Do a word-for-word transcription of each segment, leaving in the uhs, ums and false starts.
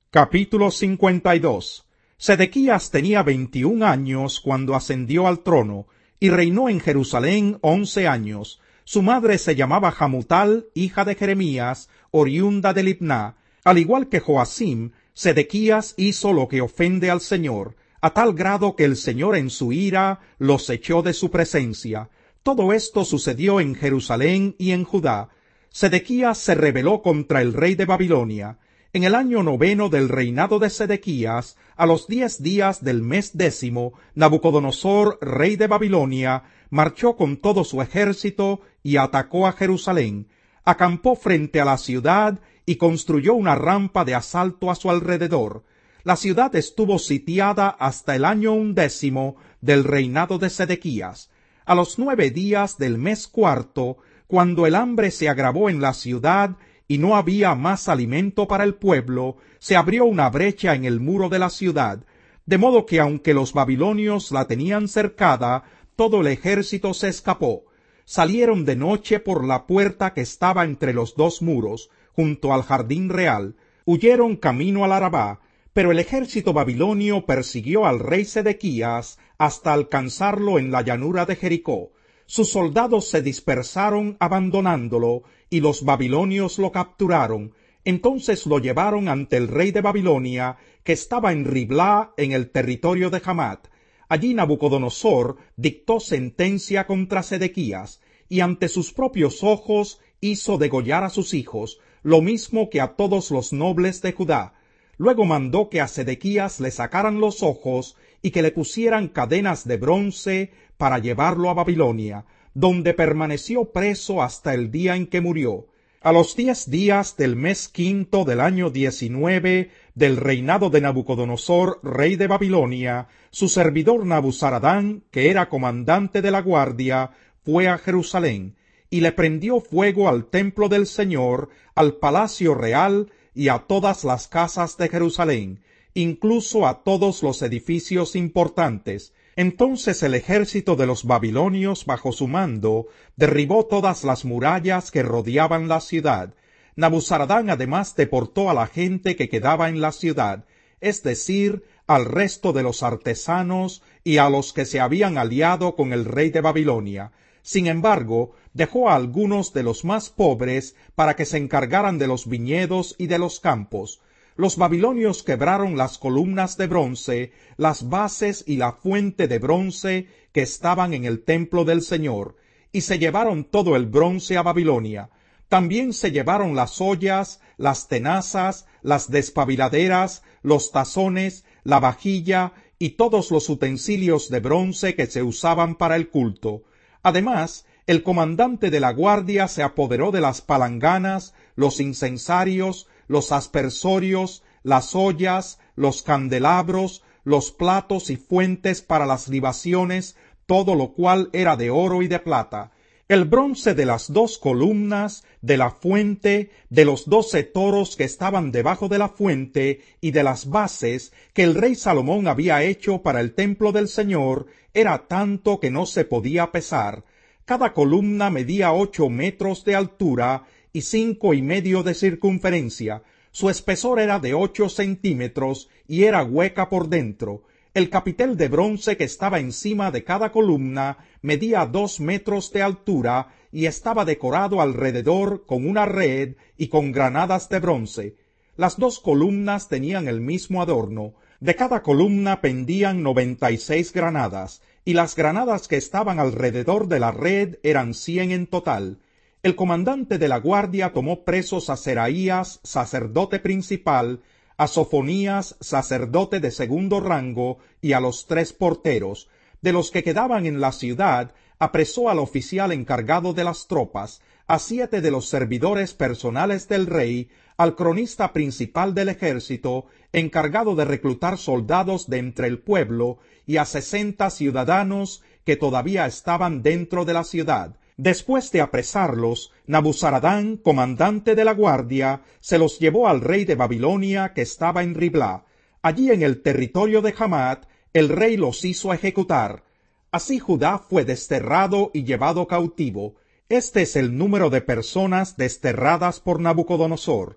Capítulo cincuenta y dos. Sedequías tenía veintiún años cuando ascendió al trono, y reinó en Jerusalén once años. Su madre se llamaba Hamutal, hija de Jeremías, oriunda de Libná. Al igual que Joacim, Sedequías hizo lo que ofende al Señor, a tal grado que el Señor en su ira los echó de su presencia. Todo esto sucedió en Jerusalén y en Judá. Sedequías se rebeló contra el rey de Babilonia. En el año noveno del reinado de Sedequías, a los diez días del mes décimo, Nabucodonosor, rey de Babilonia, marchó con todo su ejército y atacó a Jerusalén. Acampó frente a la ciudad y construyó una rampa de asalto a su alrededor. La ciudad estuvo sitiada hasta el año undécimo del reinado de Sedequías. A los nueve días del mes cuarto, cuando el hambre se agravó en la ciudad y no había más alimento para el pueblo, se abrió una brecha en el muro de la ciudad, de modo que aunque los babilonios la tenían cercada, todo el ejército se escapó. Salieron de noche por la puerta que estaba entre los dos muros, junto al jardín real, huyeron camino al Arabá, pero el ejército babilonio persiguió al rey Sedequías hasta alcanzarlo en la llanura de Jericó. Sus soldados se dispersaron abandonándolo, y los babilonios lo capturaron. Entonces lo llevaron ante el rey de Babilonia, que estaba en Riblá, en el territorio de Hamat. Allí Nabucodonosor dictó sentencia contra Sedequías, y ante sus propios ojos hizo degollar a sus hijos, lo mismo que a todos los nobles de Judá. Luego mandó que a Sedequías le sacaran los ojos y que le pusieran cadenas de bronce para llevarlo a Babilonia, donde permaneció preso hasta el día en que murió. A los diez días del mes quinto del año diecinueve del reinado de Nabucodonosor, rey de Babilonia, su servidor Nabuzaradán, que era comandante de la guardia, fue a Jerusalén, y le prendió fuego al templo del Señor, al palacio real y a todas las casas de Jerusalén, incluso a todos los edificios importantes. Entonces el ejército de los babilonios bajo su mando derribó todas las murallas que rodeaban la ciudad. Nabuzaradán además deportó a la gente que quedaba en la ciudad, es decir, al resto de los artesanos y a los que se habían aliado con el rey de Babilonia. Sin embargo, dejó a algunos de los más pobres para que se encargaran de los viñedos y de los campos. Los babilonios quebraron las columnas de bronce, las bases y la fuente de bronce que estaban en el templo del Señor, y se llevaron todo el bronce a Babilonia. También se llevaron las ollas, las tenazas, las despabiladeras, los tazones, la vajilla y todos los utensilios de bronce que se usaban para el culto. Además, el comandante de la guardia se apoderó de las palanganas, los incensarios, los aspersorios, las ollas, los candelabros, los platos y fuentes para las libaciones, todo lo cual era de oro y de plata. El bronce de las dos columnas, de la fuente, de los doce toros que estaban debajo de la fuente y de las bases que el rey Salomón había hecho para el templo del Señor, era tanto que no se podía pesar. Cada columna medía ocho metros de altura y cinco y medio de circunferencia. Su espesor era de ocho centímetros y era hueca por dentro. El capitel de bronce que estaba encima de cada columna medía dos metros de altura y estaba decorado alrededor con una red y con granadas de bronce. Las dos columnas tenían el mismo adorno. De cada columna pendían noventa y seis granadas, y las granadas que estaban alrededor de la red eran cien en total. El comandante de la guardia tomó presos a Seraías, sacerdote principal, a Sofonías, sacerdote de segundo rango, y a los tres porteros. De los que quedaban en la ciudad, apresó al oficial encargado de las tropas, a siete de los servidores personales del rey, al cronista principal del ejército, encargado de reclutar soldados de entre el pueblo, y a sesenta ciudadanos que todavía estaban dentro de la ciudad. Después de apresarlos, Nabuzaradán, comandante de la guardia, se los llevó al rey de Babilonia que estaba en Riblá. Allí en el territorio de Hamat, el rey los hizo ejecutar. Así Judá fue desterrado y llevado cautivo. Este es el número de personas desterradas por Nabucodonosor.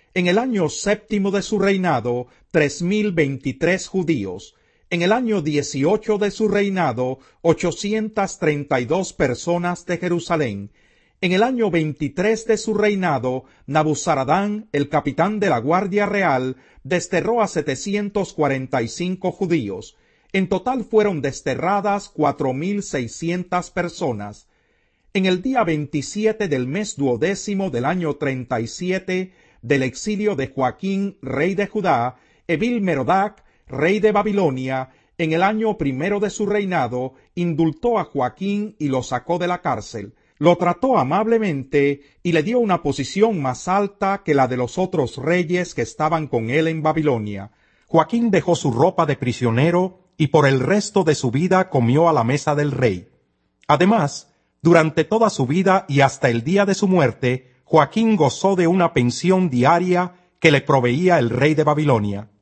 En el año séptimo de su reinado, tres mil veintitrés judíos. En el año dieciocho de su reinado, ochocientas treinta y dos personas de Jerusalén. En el año veintitrés de su reinado, Nabuzaradán, el capitán de la Guardia Real, desterró a setecientos cuarenta y cinco judíos. En total fueron desterradas cuatro mil seiscientas personas. En el día veintisiete del mes duodécimo del año treinta y siete del exilio de Joaquín, rey de Judá, Evil-Merodac, rey de Babilonia, en el año primero de su reinado, indultó a Joaquín y lo sacó de la cárcel. Lo trató amablemente y le dio una posición más alta que la de los otros reyes que estaban con él en Babilonia. Joaquín dejó su ropa de prisionero y por el resto de su vida comió a la mesa del rey. Además, durante toda su vida y hasta el día de su muerte, Joaquín gozó de una pensión diaria que le proveía el rey de Babilonia.